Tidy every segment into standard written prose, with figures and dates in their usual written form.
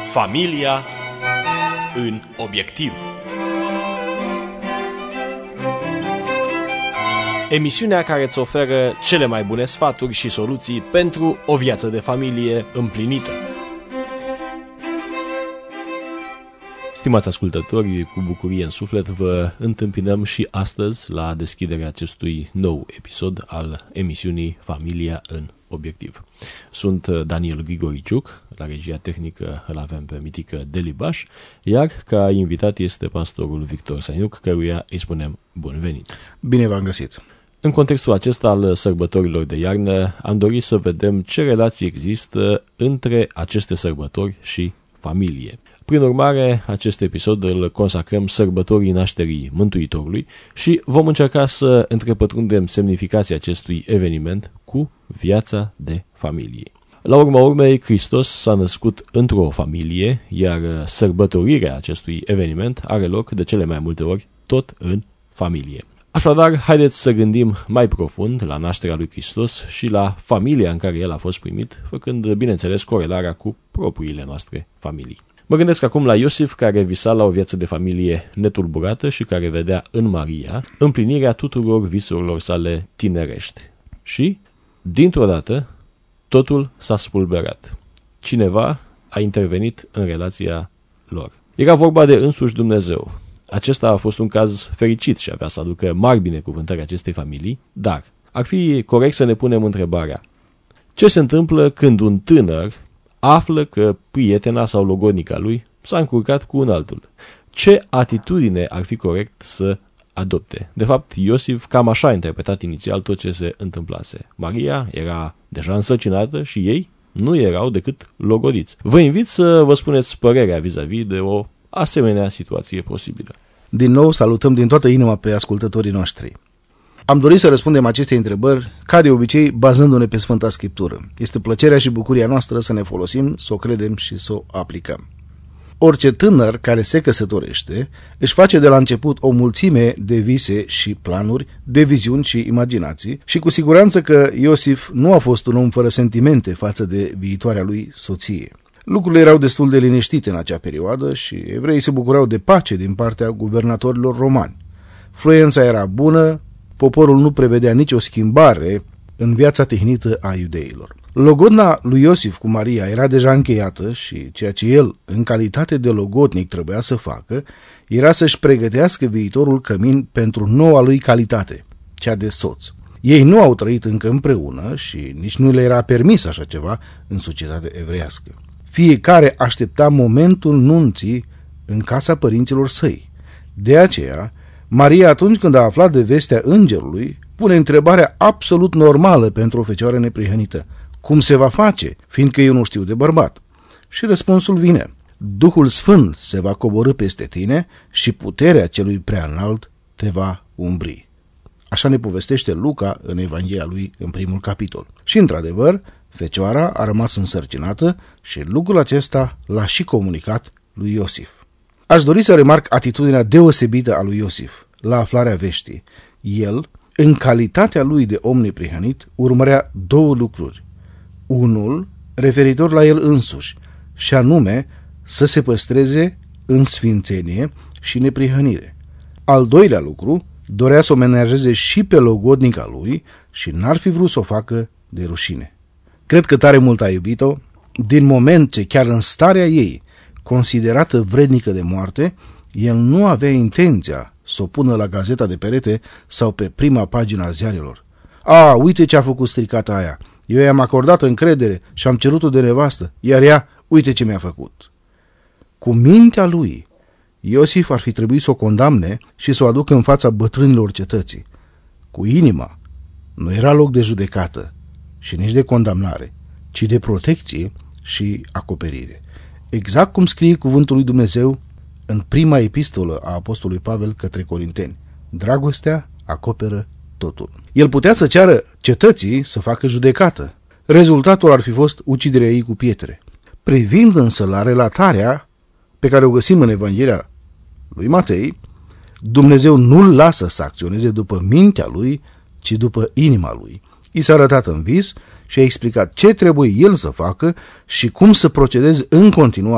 Familia în obiectiv. Emisiunea care îți oferă cele mai bune sfaturi și soluții pentru o viață de familie împlinită. Stimați ascultători, cu bucurie în suflet vă întâmpinăm și astăzi la deschiderea acestui nou episod al emisiunii Familia în obiectiv. Sunt Daniel Grigoriciuc, la regia tehnică îl avem pe mitică Deli Baș, iar ca invitat este pastorul Victor Sainuc, căruia îi spunem bun venit. Bine v-am găsit! În contextul acesta al sărbătorilor de iarnă, am dorit să vedem ce relații există între aceste sărbători și familie. Prin urmare, acest episod îl consacrăm sărbătorii nașterii Mântuitorului și vom încerca să întrepătrundem semnificația acestui eveniment cu viața de familie. La urma urmei, Hristos s-a născut într-o familie, iar sărbătorirea acestui eveniment are loc de cele mai multe ori tot în familie. Așadar, haideți să gândim mai profund la nașterea lui Hristos și la familia în care el a fost primit, făcând, bineînțeles, corelarea cu propriile noastre familii. Mă gândesc acum la Iosif, care visa la o viață de familie netulburată și care vedea în Maria împlinirea tuturor visurilor sale tinerești. Și, dintr-o dată, totul s-a spulberat. Cineva a intervenit în relația lor. Era vorba de însuși Dumnezeu. Acesta a fost un caz fericit și avea să aducă mari binecuvântări acestei familii, dar ar fi corect să ne punem întrebarea: ce se întâmplă când un tânăr află că prietena sau logodnica lui s-a încurcat cu un altul? Ce atitudine ar fi corect să adopte? De fapt, Iosif cam așa a interpretat inițial tot ce se întâmplase. Maria era deja însărcinată și ei nu erau decât logodiți. Vă invit să vă spuneți părerea vis-a-vis de o asemenea situație posibilă. Din nou salutăm din toată inima pe ascultătorii noștri. Am dorit să răspundem aceste întrebări, ca de obicei, bazându-ne pe Sfânta Scriptură. Este plăcerea și bucuria noastră să ne folosim, să o credem și să o aplicăm. Orice tânăr care se căsătorește își face de la început o mulțime de vise și planuri, de viziuni și imaginații și cu siguranță că Iosif nu a fost un om fără sentimente față de viitoarea lui soție. Lucrurile erau destul de liniștite în acea perioadă și evreii se bucurau de pace din partea guvernatorilor romani. Fluența era bună, poporul nu prevedea nicio schimbare în viața tehnită a iudeilor. Logodna lui Iosif cu Maria era deja încheiată și ceea ce el, în calitate de logodnic, trebuia să facă, era să-și pregătească viitorul cămin pentru noua lui calitate, cea de soț. Ei nu au trăit încă împreună și nici nu le era permis așa ceva în societatea evreiască. Fiecare aștepta momentul nunții în casa părinților săi. De aceea, Maria, atunci când a aflat de vestea îngerului, pune întrebarea absolut normală pentru o fecioară neprihănită: cum se va face, fiindcă eu nu știu de bărbat? Și răspunsul vine: Duhul Sfânt se va coborî peste tine și puterea celui preanalt te va umbri. Așa ne povestește Luca în Evanghelia lui în primul capitol. Și într-adevăr, fecioara a rămas însărcinată și lucrul acesta l-a și comunicat lui Iosif. Aș dori să remarc atitudinea deosebită a lui Iosif la aflarea veștii. El, în calitatea lui de om neprihănit, urmărea două lucruri. Unul, referitor la el însuși, și anume să se păstreze în sfințenie și neprihănire. Al doilea lucru, dorea să o menajeze și pe logodnica lui și n-ar fi vrut să o facă de rușine. Cred că tare mult a iubit-o, din moment ce chiar în starea ei, considerată vrednică de moarte, el nu avea intenția să o pună la gazeta de perete sau pe prima pagină a ziarelor. Uite ce a făcut stricata aia, eu i-am acordat încredere și am cerut-o de nevastă, iar ea, uite ce mi-a făcut. Cu mintea lui, Iosif ar fi trebuit să o condamne și să o aducă în fața bătrânilor cetății. Cu inima, nu era loc de judecată și nici de condamnare, ci de protecție și acoperire. Exact cum scrie cuvântul lui Dumnezeu în prima epistolă a apostolului Pavel către Corinteni: dragostea acoperă totul. El putea să ceară cetății să facă judecată. Rezultatul ar fi fost uciderea ei cu pietre. Privind însă la relatarea pe care o găsim în Evanghelia lui Matei, Dumnezeu nu-l lasă să acționeze după mintea lui, ci după inima lui. I s-a arătat în vis și a explicat ce trebuie el să facă și cum să procedeze în continuare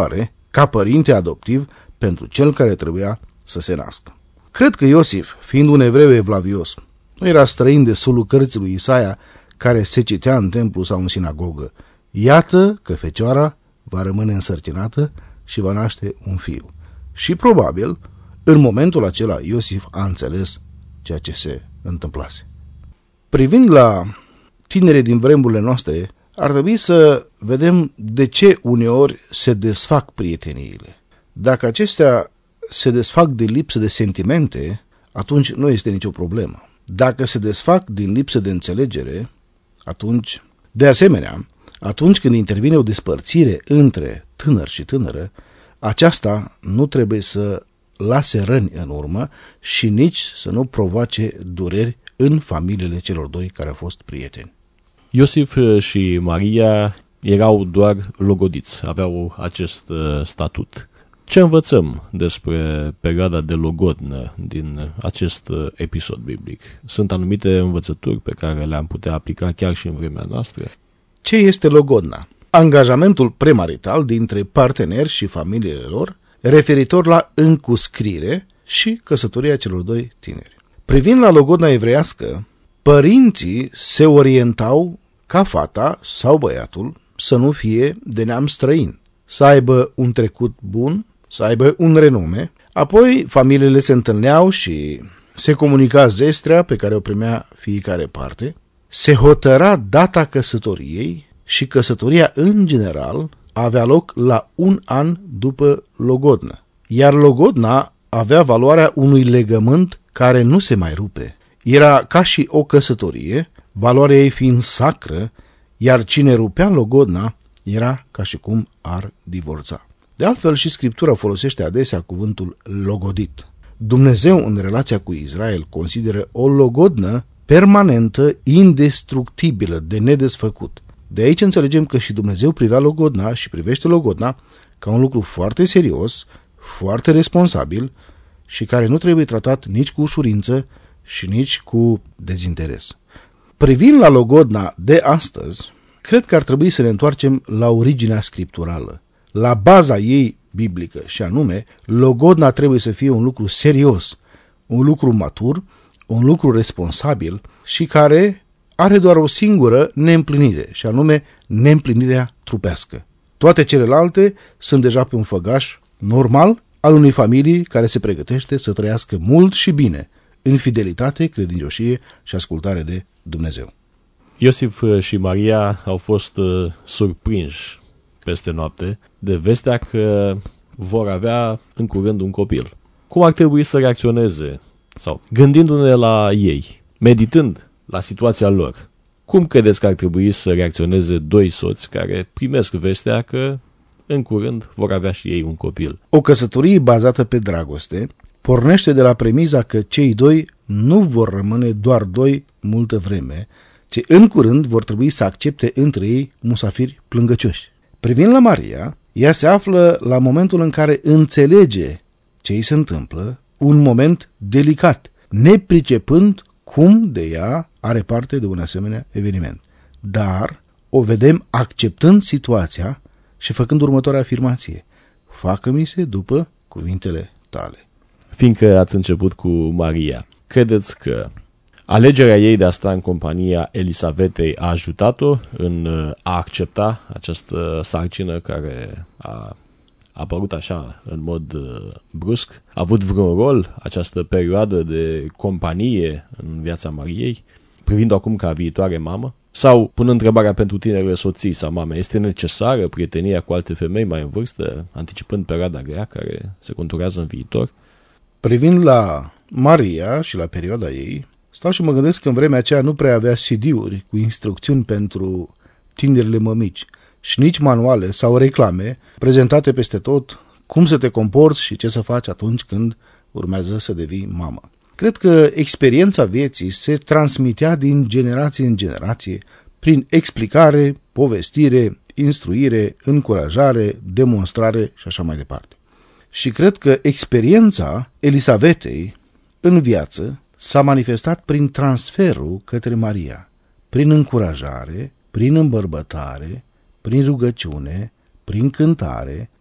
ca părinte adoptiv pentru cel care trebuia să se nască. Cred că Iosif, fiind un evreu evlavios, nu era străin de solul cărții lui Isaia care se citea în templu sau în sinagogă. Iată că fecioara va rămâne însărcinată și va naște un fiu. Și probabil, în momentul acela, Iosif a înțeles ceea ce se întâmplase. Privind la tinerii din vremurile noastre, ar trebui să vedem de ce uneori se desfac prieteniile. Dacă acestea se desfac din lipsă de sentimente, atunci nu este nicio problemă. Dacă se desfac din lipsă de înțelegere, atunci, de asemenea, atunci când intervine o despărțire între tânăr și tânără, aceasta nu trebuie să lase răni în urmă și nici să nu provoace dureri în familiile celor doi care au fost prieteni. Iosif și Maria erau doar logodiți, aveau acest statut. Ce învățăm despre perioada de logodnă din acest episod biblic? Sunt anumite învățături pe care le-am putea aplica chiar și în vremea noastră? Ce este logodna? Angajamentul premarital dintre parteneri și familiile lor referitor la încuscrire și căsătoria celor doi tineri. Privind la logodna evreiască, părinții se orientau ca fata sau băiatul să nu fie de neam străin, să aibă un trecut bun, să aibă un renume, apoi familiile se întâlneau și se comunica zestrea pe care o primea fiecare parte, se hotăra data căsătoriei și căsătoria în general avea loc la 1 an după logodnă, iar logodna avea valoarea unui legământ care nu se mai rupe. Era ca și o căsătorie, valoarea ei fiind sacră, iar cine rupea logodna era ca și cum ar divorța. De altfel și Scriptura folosește adesea cuvântul logodit. Dumnezeu în relația cu Israel consideră o logodnă permanentă, indestructibilă, de nedesfăcut. De aici înțelegem că și Dumnezeu privea logodna și privește logodna ca un lucru foarte serios, foarte responsabil și care nu trebuie tratat nici cu ușurință și nici cu dezinteres. Privind la logodna de astăzi, cred că ar trebui să ne întoarcem la originea scripturală, la baza ei biblică, și anume, logodna trebuie să fie un lucru serios, un lucru matur, un lucru responsabil și care are doar o singură neîmplinire, și anume neîmplinirea trupească. Toate celelalte sunt deja pe un făgaș normal al unei familii care se pregătește să trăiască mult și bine, în fidelitate, credincioșie și ascultare de Dumnezeu. Iosif și Maria au fost surprinși peste noapte de vestea că vor avea în curând un copil. Cum ar trebui să reacționeze? Sau gândindu-ne la ei, meditând la situația lor, cum credeți că ar trebui să reacționeze doi soți care primesc vestea că în curând vor avea și ei un copil? O căsătorie bazată pe dragoste pornește de la premiza că cei doi nu vor rămâne doar doi multă vreme, ci în curând vor trebui să accepte între ei musafiri plângăcioși. Privind la Maria, ea se află la momentul în care înțelege ce îi se întâmplă, un moment delicat, nepricepând cum de ea are parte de un asemenea eveniment. Dar o vedem acceptând situația și făcând următoarea afirmație: facă-mi-se după cuvintele tale. Fiindcă ați început cu Maria, credeți că alegerea ei de a sta în compania Elisavetei a ajutat-o în a accepta această sarcină care a apărut așa în mod brusc? A avut vreun rol această perioadă de companie în viața Mariei, privind acum ca viitoare mamă? Sau, punând întrebarea pentru tinerele soții sau mame, este necesară prietenia cu alte femei mai în vârstă, anticipând perioada grea care se conturează în viitor? Privind la Maria și la perioada ei, stau și mă gândesc că în vremea aceea nu prea avea CD-uri cu instrucțiuni pentru tinerile mămici și nici manuale sau reclame prezentate peste tot cum să te comporți și ce să faci atunci când urmează să devii mamă. Cred că experiența vieții se transmitea din generație în generație prin explicare, povestire, instruire, încurajare, demonstrare și așa mai departe. Și cred că experiența Elisavetei în viață s-a manifestat prin transferul către Maria, prin încurajare, prin îmbărbătare, prin rugăciune, prin cântare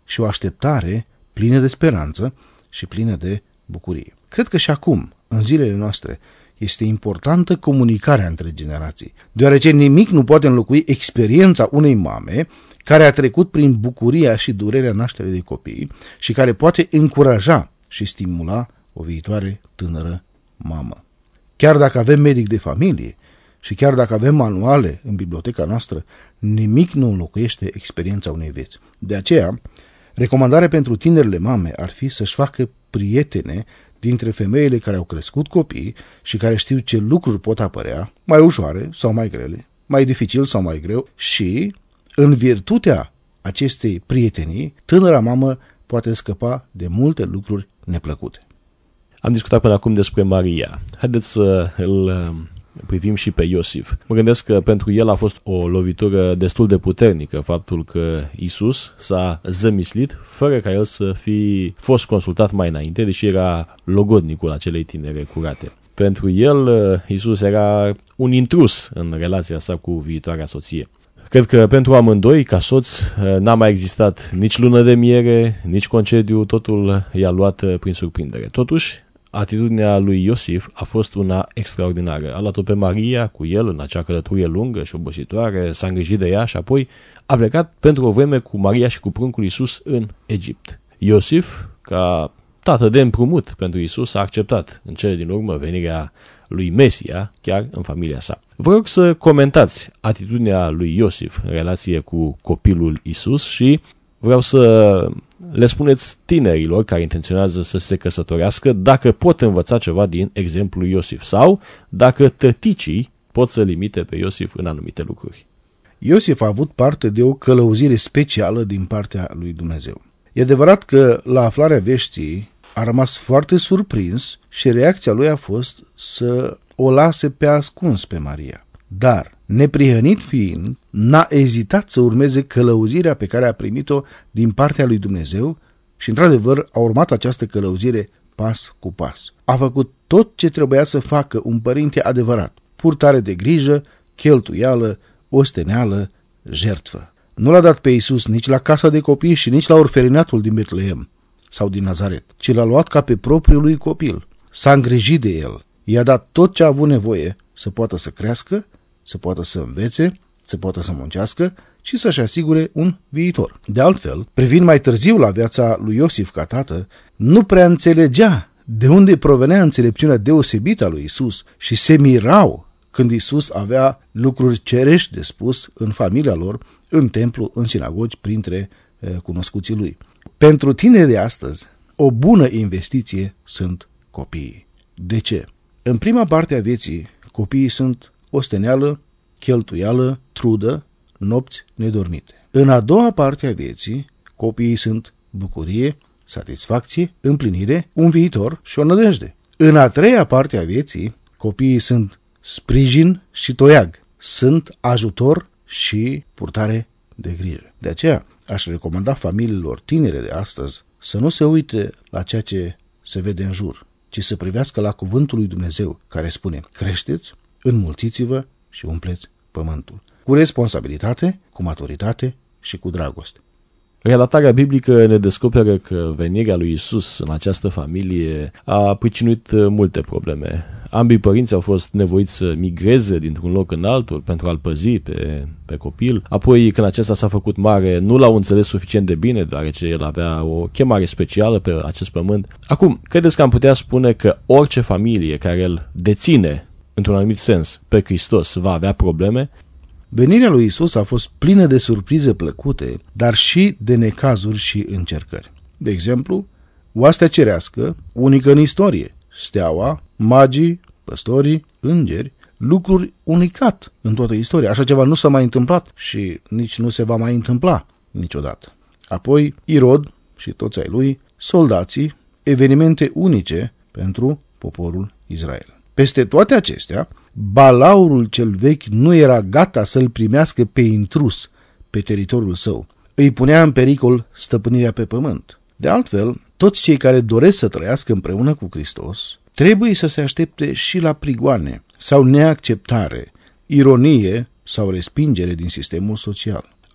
și o așteptare plină de speranță și plină de bucurie. Cred că și acum, în zilele noastre, este importantă comunicarea între generații, deoarece nimic nu poate înlocui experiența unei mame care a trecut prin bucuria și durerea nașterii de copii și care poate încuraja și stimula o viitoare tânără mamă. Chiar dacă avem medic de familie și chiar dacă avem manuale în biblioteca noastră, nimic nu înlocuiește experiența unei vieți. De aceea, recomandarea pentru tinerile mame ar fi să-și facă prietene dintre femeile care au crescut copii și care știu ce lucruri pot apărea, mai ușoare sau mai grele, mai dificil sau mai greu, și, în virtutea acestei prietenii, tânăra mamă poate scăpa de multe lucruri neplăcute. Am discutat până acum despre Maria. Haideți să îl privim și pe Iosif. Mă gândesc că pentru el a fost o lovitură destul de puternică faptul că Iisus s-a zămislit fără ca el să fi fost consultat mai înainte, deși era logodnicul acelei tinere curate. Pentru el, Iisus era un intrus în relația sa cu viitoarea soție. Cred că pentru amândoi, ca soți, n-a mai existat nici lună de miere, nici concediu, totul i-a luat prin surprindere. Totuși, atitudinea lui Iosif a fost una extraordinară. A luat-o pe Maria cu el în acea călătorie lungă și obositoare, s-a îngrijit de ea și apoi a plecat pentru o vreme cu Maria și cu pruncul Iisus în Egipt. Iosif, ca tată de împrumut pentru Iisus, a acceptat în cele din urmă venirea lui Mesia chiar în familia sa. Vă rog să comentați atitudinea lui Iosif în relație cu copilul Iisus și vreau să le spuneți tinerilor care intenționează să se căsătorească dacă pot învăța ceva din exemplul lui Iosif sau dacă tăticii pot să limite pe Iosif în anumite lucruri. Iosif a avut parte de o călăuzire specială din partea lui Dumnezeu. E adevărat că la aflarea veștii a rămas foarte surprins și reacția lui a fost să o lase pe ascuns pe Maria. Dar, neprihănit fiind, n-a ezitat să urmeze călăuzirea pe care a primit-o din partea lui Dumnezeu și, într-adevăr, a urmat această călăuzire pas cu pas. A făcut tot ce trebuia să facă un părinte adevărat: purtare de grijă, cheltuială, osteneală, jertfă. Nu l-a dat pe Iisus nici la casa de copii și nici la orfelinatul din Betlehem sau din Nazaret, ci l-a luat ca pe propriul lui copil. S-a îngrijit de el, i-a dat tot ce a avut nevoie să poată să crească, să poată să învețe, să poată să muncească și să-și asigure un viitor. De altfel, privind mai târziu la viața lui Iosif ca tată, nu prea înțelegea de unde provenea înțelepciunea deosebită a lui Iisus și se mirau când Iisus avea lucruri cerești de spus în familia lor, în templu, în sinagogi, printre cunoscuții lui. Pentru tine de astăzi, o bună investiție sunt copiii. De ce? În prima parte a vieții, copiii sunt osteneală, cheltuială, trudă, nopți nedormite. În a doua parte a vieții, copiii sunt bucurie, satisfacție, împlinire, un viitor și o nădejde. În a treia parte a vieții, copiii sunt sprijin și toiag, sunt ajutor și purtare de grijă. De aceea, aș recomanda familiilor tinere de astăzi să nu se uite la ceea ce se vede în jur, ci să privească la cuvântul lui Dumnezeu, care spune: creșteți, înmulțiți-vă și umpleți pământul. Cu responsabilitate, cu maturitate și cu dragoste. Relatarea biblică ne descoperă că venirea lui Iisus în această familie a pricinuit multe probleme. Ambii părinți au fost nevoiți să migreze dintr-un loc în altul pentru a-l păzi pe copil. Apoi, când acesta s-a făcut mare, nu l-au înțeles suficient de bine, deoarece el avea o chemare specială pe acest pământ. Acum, credeți că am putea spune că orice familie care îl deține, într-un anumit sens, pe Hristos va avea probleme? Venirea lui Iisus a fost plină de surprize plăcute, dar și de necazuri și încercări. De exemplu, oastea cerească, unică în istorie, steaua, magii, păstorii, îngeri, lucruri unicat în toată istoria. Așa ceva nu s-a mai întâmplat și nici nu se va mai întâmpla niciodată. Apoi, Irod și toți ai lui, soldații, evenimente unice pentru poporul Israel. Peste toate acestea, balaurul cel vechi nu era gata să-l primească pe intrus pe teritoriul său. Îi punea în pericol stăpânirea pe pământ. De altfel, toți cei care doresc să trăiască împreună cu Hristos trebuie să se aștepte și la prigoane sau neacceptare, ironie sau respingere din sistemul social.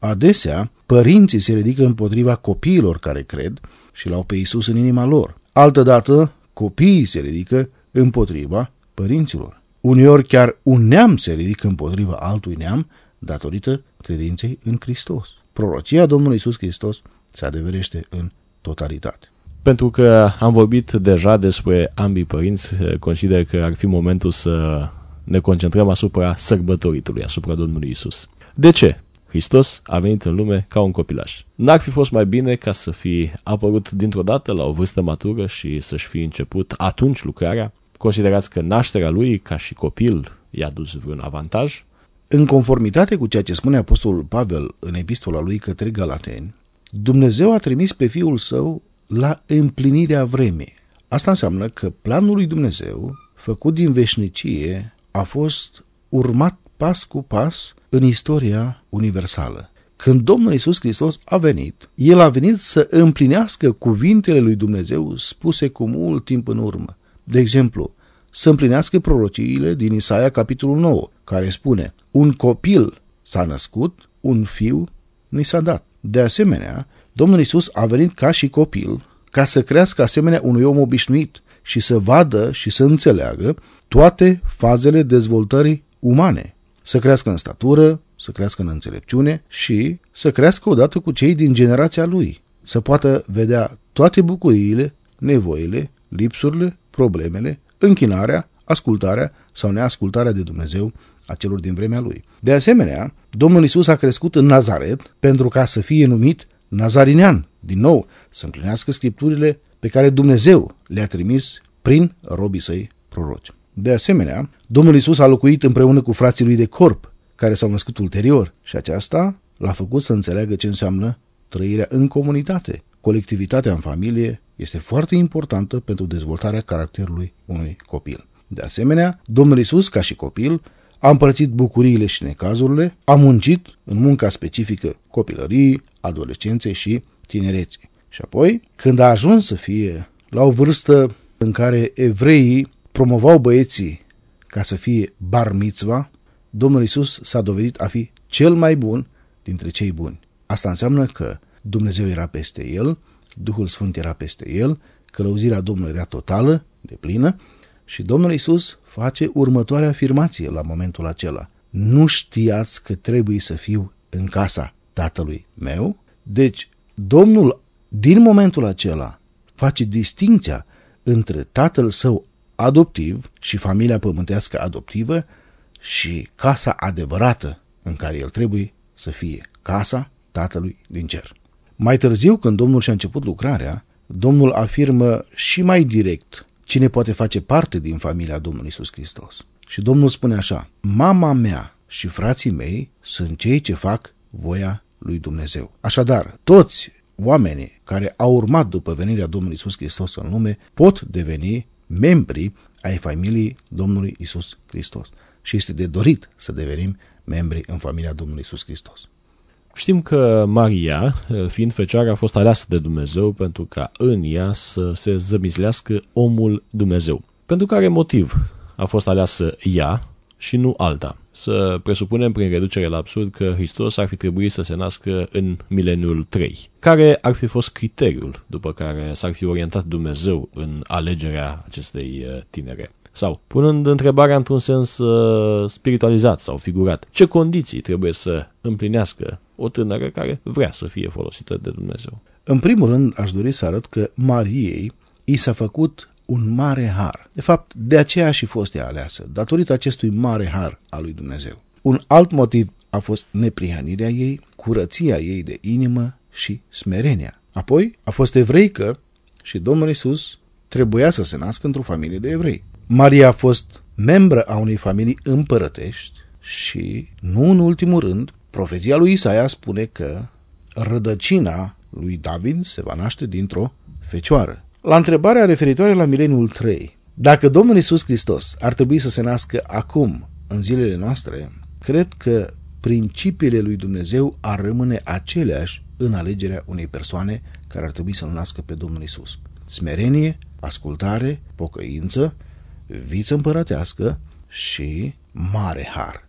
Adesea, părinții se ridică împotriva copiilor care cred și l-au pe Iisus în inima lor. Altădată, copiii se ridică împotriva părinților. Uneori chiar un neam se ridică împotriva altui neam datorită credinței în Hristos. Prorocia Domnului Iisus Hristos se adeverește în totalitate. Pentru că am vorbit deja despre ambii părinți, consider că ar fi momentul să ne concentrăm asupra sărbătoritului, asupra Domnului Iisus. De ce? Hristos a venit în lume ca un copilaș. N-ar fi fost mai bine ca să fi apărut dintr-o dată la o vârstă matură și să-și fi început atunci lucrarea? Considerați că nașterea lui ca și copil i-a dus vreun avantaj? În conformitate cu ceea ce spune Apostolul Pavel în epistola lui către Galateni, Dumnezeu a trimis pe Fiul Său la împlinirea vremii. Asta înseamnă că planul lui Dumnezeu, făcut din veșnicie, a fost urmat pas cu pas în istoria universală. Când Domnul Iisus Hristos a venit, El a venit să împlinească cuvintele lui Dumnezeu spuse cu mult timp în urmă. De exemplu, să împlinească prorociile din Isaia capitolul 9, care spune: un copil s-a născut, un fiu ni s-a dat. De asemenea, Domnul Iisus a venit ca și copil, ca să crească asemenea unui om obișnuit și să vadă și să înțeleagă toate fazele dezvoltării umane. Să crească în statură, să crească în înțelepciune și să crească odată cu cei din generația lui. Să poată vedea toate bucuriile, nevoile, lipsurile, problemele, închinarea, ascultarea sau neascultarea de Dumnezeu a celor din vremea lui. De asemenea, Domnul Iisus a crescut în Nazaret pentru ca să fie numit nazarinean, din nou, să împlinească scripturile pe care Dumnezeu le-a trimis prin robii săi proroci. De asemenea, Domnul Iisus a locuit împreună cu frații lui de corp, care s-au născut ulterior, și aceasta l-a făcut să înțeleagă ce înseamnă trăirea în comunitate. Colectivitatea în familie este foarte importantă pentru dezvoltarea caracterului unui copil. De asemenea, Domnul Iisus, ca și copil, a împărțit bucuriile și necazurile, a muncit în munca specifică copilăriei, adolescenței și tinereții. Și apoi, când a ajuns să fie la o vârstă în care evreii promovau băieții ca să fie bar mitzva, Domnul Iisus s-a dovedit a fi cel mai bun dintre cei buni. Asta înseamnă că Dumnezeu era peste el, Duhul Sfânt era peste el, călăuzirea Domnului era totală, deplină, și Domnul Iisus face următoarea afirmație la momentul acela: nu știați că trebuie să fiu în casa Tatălui meu? Deci, Domnul, din momentul acela, face distinția între Tatăl Său adoptiv și familia pământească adoptivă și casa adevărată în care el trebuie să fie, casa Tatălui din cer. Mai târziu, când Domnul și-a început lucrarea, Domnul afirmă și mai direct cine poate face parte din familia Domnului Iisus Hristos. Și Domnul spune așa: mama mea și frații mei sunt cei ce fac voia lui Dumnezeu. Așadar, toți oamenii care au urmat după venirea Domnului Iisus Hristos în lume pot deveni membri ai familiei Domnului Iisus Hristos. Și este de dorit să devenim membri în familia Domnului Iisus Hristos. Știm că Maria, fiind fecioară, a fost aleasă de Dumnezeu pentru ca în ea să se zămislească omul Dumnezeu. Pentru care motiv a fost aleasă ea și nu alta? Să presupunem prin reducere la absurd că Hristos ar fi trebuit să se nască în mileniul 3. Care ar fi fost criteriul după care s-ar fi orientat Dumnezeu în alegerea acestei tinere? Sau, punând întrebarea într-un sens spiritualizat sau figurat, ce condiții trebuie să împlinească o tânără care vrea să fie folosită de Dumnezeu? În primul rând, aș dori să arăt că Mariei i s-a făcut un mare har. De fapt, de aceea a și fost ea aleasă, datorită acestui mare har al lui Dumnezeu. Un alt motiv a fost neprihănirea ei, curăția ei de inimă și smerenia. Apoi, a fost evreică și Domnul Iisus trebuia să se nască într-o familie de evrei. Maria a fost membră a unei familii împărătești și, nu în ultimul rând, profeția lui Isaia spune că rădăcina lui David se va naște dintr-o fecioară. La întrebarea referitoare la mileniul 3, dacă Domnul Iisus Hristos ar trebui să se nască acum, în zilele noastre, cred că principiile lui Dumnezeu ar rămâne aceleași în alegerea unei persoane care ar trebui să-L nască pe Domnul Iisus. Smerenie, ascultare, pocăință, viță împărătească și mare har.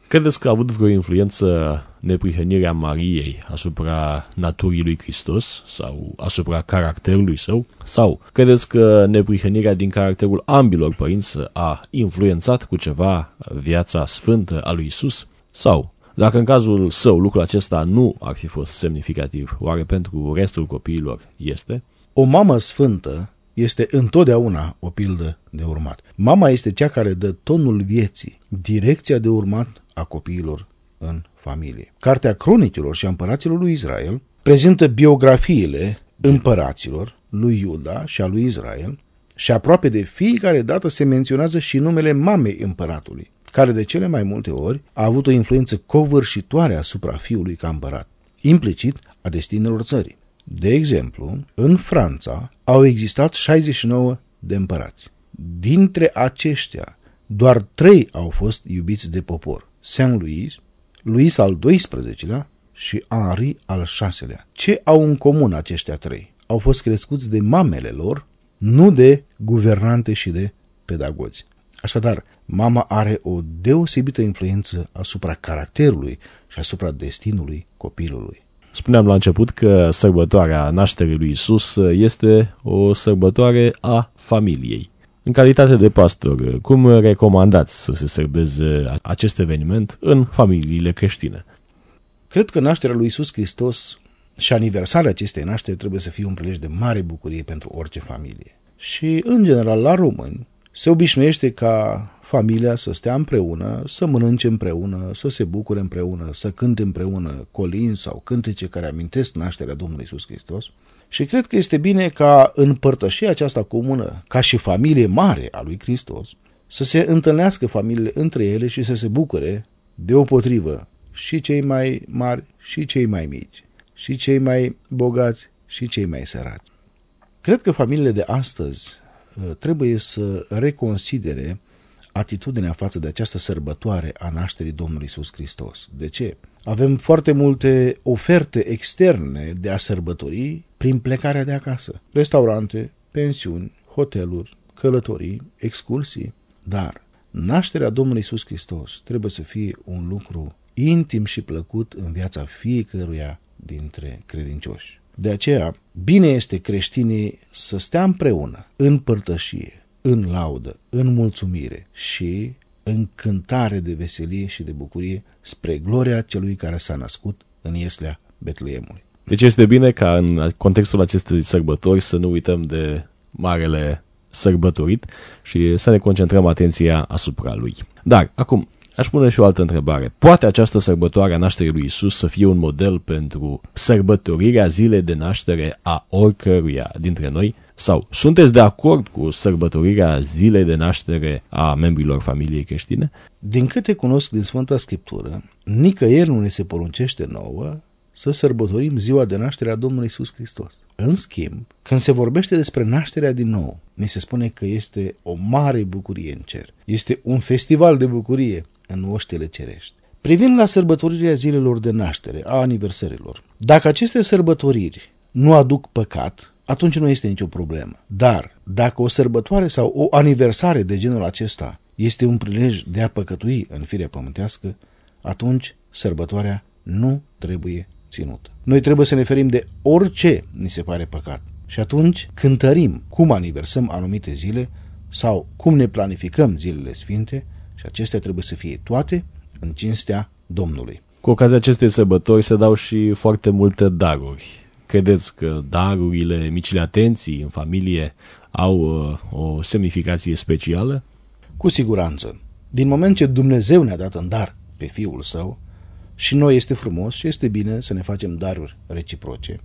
Credeți că a avut vreo influență neprihănirea Mariei asupra naturii lui Hristos sau asupra caracterului său? Sau credeți că neprihănirea din caracterul ambilor părinți a influențat cu ceva viața sfântă a lui Isus? Sau, dacă în cazul său lucrul acesta nu ar fi fost semnificativ, oare pentru restul copiilor este? O mamă sfântă este întotdeauna o pildă de urmat. Mama este cea care dă tonul vieții, direcția de urmat a copiilor în familie. Cartea Cronicilor și a împăraților lui Israel prezintă biografiile împăraților lui Iuda și a lui Israel și aproape de fiecare dată se menționează și numele mamei împăratului, care de cele mai multe ori a avut o influență covârșitoare asupra fiului ca împărat, implicit a destinelor țării. De exemplu, în Franța au existat 69 de împărați. Dintre aceștia, doar 3 au fost iubiți de popor: Saint-Louis, Louis al XII-lea și Henri al VI-lea. Ce au în comun aceștia 3? Au fost crescuți de mamele lor, nu de guvernante și de pedagogi. Așadar, mama are o deosebită influență asupra caracterului și asupra destinului copilului. Spuneam la început că sărbătoarea nașterii lui Isus este o sărbătoare a familiei. În calitate de pastor, cum recomandați să se sărbeze acest eveniment în familiile creștine? Cred că nașterea lui Isus Hristos și aniversarea acestei nașteri trebuie să fie un prilej de mare bucurie pentru orice familie. Și, în general, la români se obișnuiește ca familia să stea împreună, să mănânce împreună, să se bucure împreună, să cânte împreună colini sau cântece care amintesc nașterea Domnului Iisus Hristos. Și cred că este bine ca în părtășia aceasta comună, ca și familie mare a lui Hristos, să se întâlnească familiile între ele și să se bucure deopotrivă și cei mai mari și cei mai mici, și cei mai bogați și cei mai săraci. Cred că familiile de astăzi trebuie să reconsidere atitudinea față de această sărbătoare a nașterii Domnului Iisus Hristos. De ce? Avem foarte multe oferte externe de a sărbători prin plecarea de acasă. Restaurante, pensiuni, hoteluri, călătorii, excursii. Dar nașterea Domnului Iisus Hristos trebuie să fie un lucru intim și plăcut în viața fiecăruia dintre credincioși. De aceea, bine este creștinii să stea împreună, în părtășie, în laudă, în mulțumire și în cântare de veselie și de bucurie spre gloria celui care s-a născut în ieslea Betleemului. Deci este bine ca în contextul acestei sărbători să nu uităm de marele sărbătorit și să ne concentrăm atenția asupra lui. Dar, acum, aș pune și o altă întrebare. Poate această sărbătoare a nașterii lui Isus să fie un model pentru sărbătorirea zilei de naștere a oricăruia dintre noi? Sau sunteți de acord cu sărbătorirea zilei de naștere a membrilor familiei creștine? Din câte cunosc din Sfânta Scriptură, nicăieri nu ne se poruncește nouă să sărbătorim ziua de naștere a Domnului Iisus Hristos. În schimb, când se vorbește despre nașterea din nou, ni se spune că este o mare bucurie în cer. Este un festival de bucurie în oștile cerești. Privind la sărbătorirea zilelor de naștere, a aniversărilor, dacă aceste sărbătoriri nu aduc păcat, atunci nu este nicio problemă. Dar dacă o sărbătoare sau o aniversare de genul acesta este un prilej de a păcătui în firea pământească, atunci sărbătoarea nu trebuie ținută. Noi trebuie să ne ferim de orice ni se pare păcat. Și atunci cântărim cum aniversăm anumite zile sau cum ne planificăm zilele sfinte și acestea trebuie să fie toate în cinstea Domnului. Cu ocazia acestei sărbători se dau și foarte multe daruri. Credeți că darurile, micile atenții în familie au o semnificație specială? Cu siguranță. Din moment ce Dumnezeu ne-a dat în dar pe Fiul Său, și noi este frumos și este bine să ne facem daruri reciproce,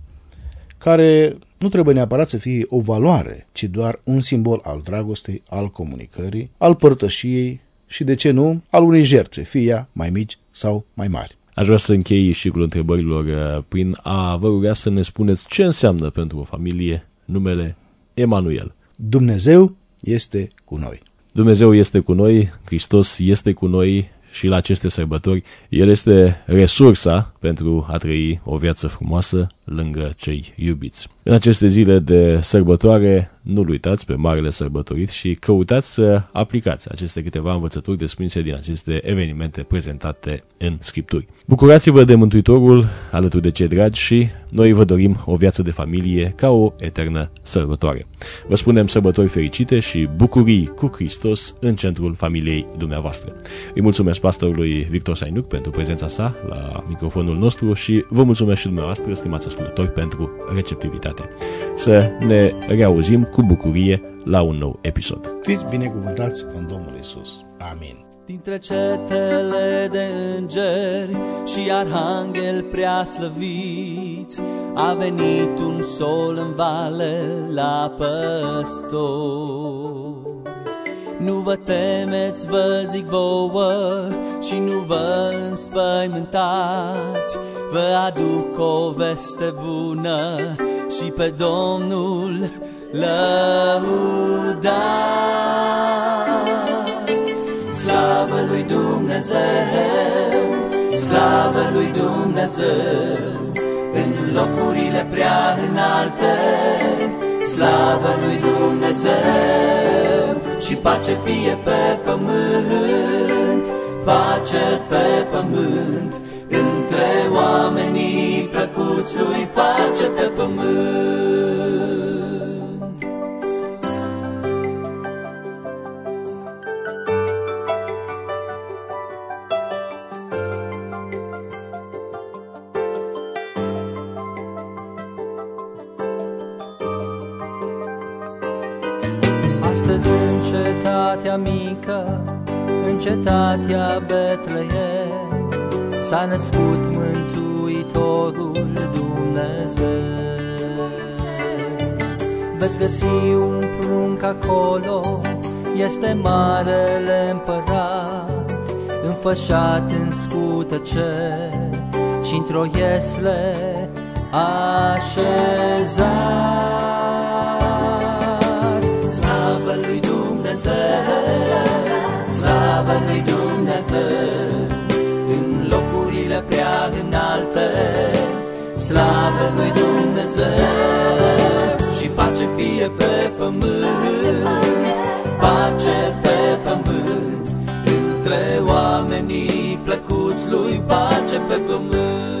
care nu trebuie neapărat să fie o valoare, ci doar un simbol al dragostei, al comunicării, al părtășiei și, de ce nu, al unei jertfe, fie ea mai mici sau mai mari. Aș vrea să închei și cu întrebărilor prin a vă ruga să ne spuneți ce înseamnă pentru o familie numele Emanuel. Dumnezeu este cu noi. Dumnezeu este cu noi, Hristos este cu noi și la aceste sărbători El este resursa pentru a trăi o viață frumoasă lângă cei iubiți. În aceste zile de sărbătoare, nu-L uitați pe Marele Sărbătorit și căutați să aplicați aceste câteva învățături desprinse din aceste evenimente prezentate în Scripturi. Bucurați-vă de Mântuitorul alături de cei dragi și noi vă dorim o viață de familie ca o eternă sărbătoare. Vă spunem sărbători fericite și bucurii cu Hristos în centrul familiei dumneavoastră. Îi mulțumesc pastorului Victor Sainuc pentru prezența sa la microfonul nostru și vă mulțumesc și dumneavoastră, stimați ascultători, pentru receptivitate. Să ne reauzim cu bucurie la un nou episod. Fiți binecuvântați în Domnul Iisus. Amin. Dintre cetele de îngeri și arhanghel prea slăviți, a venit un sol în vale la păstori. Nu vă temeți, vă zic vouă, și nu vă înspăimântați, vă aduc o veste bună și pe Domnul lăudați. Slavă lui Dumnezeu, slavă lui Dumnezeu, în locurile prea înalte, slavă lui Dumnezeu, și pace fie pe pământ, pace pe pământ, între oamenii plăcuți lui, pace pe pământ. Astăzi în cetatea mică, în cetatea Betleem, s-a născut Mântuitorul Dumnezeu. Veți găsi un prunc acolo, este Marele Împărat, înfășat în scutece și într-o iesle așezat. Slavă lui Dumnezeu, slavă lui Dumnezeu, în locurile prea înalte, slavă lui Dumnezeu, și pace fie pe pământ, pace pe pământ, între oamenii plăcuți lui, pace pe pământ.